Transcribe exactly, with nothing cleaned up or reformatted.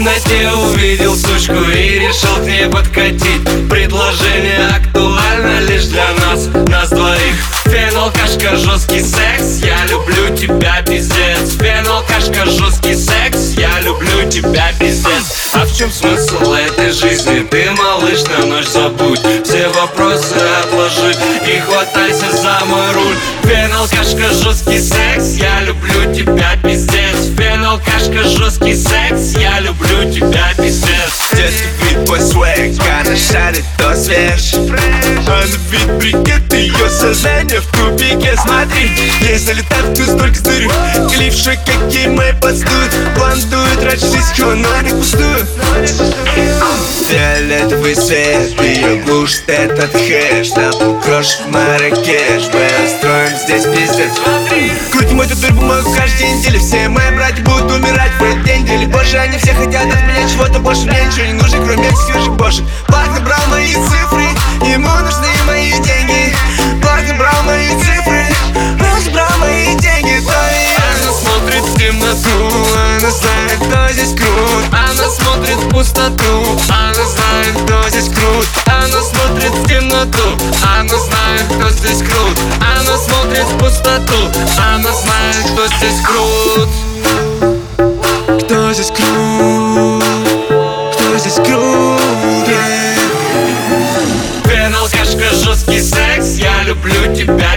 темноте увидел сучку и решил к ней подкатить. Предложение актуально лишь для нас, нас двоих. Фен-алкашка, жесткий секс, я люблю тебя, пиздец. Фен-алкашка, жесткий секс, я люблю тебя, пиздец. А в чем смысл этой жизни? Ты, малыш, на ночь забудь. Все вопросы отложи и хватайся за мой руль. Фен-алкашка, жесткий секс, я люблю тебя, пиздец. Фен-алкашка, жесткий секс, я люблю тебя, пиздец. Детский вид, твой свэг, она шарит, то свеж. А на вид брикет, ее сознание в тупике. Смотри, ей залетает в туз только стырю. Клипши, какие мои подстуют. Плантует, ради жизнь, но не пустую. Фиолетовый свет, ее глушит этот хэш. Там крошек Маракеш, мы устроим здесь пиздец. Крутим эту дырку мою каждый неделю. Все мои братья будут умирать в этот день. Или больше они все хотят от меня чего-то больше. Мне ничего не нужно, кроме свежих бошек. Парк набрал мои цифры, ему нужны мои деньги. Парк набрал мои цифры, он забрал мои деньги. Она смотрит в темноту, она знает, кто здесь крут. Она смотрит в пустоту, она знает, кто здесь крут. Она смотрит в темноту, она знает, кто здесь крут. Она смотрит в пустоту, она знает, кто здесь крут. Кто здесь крут? Кто здесь крут? Фен-алкашка, жесткий секс, я люблю тебя,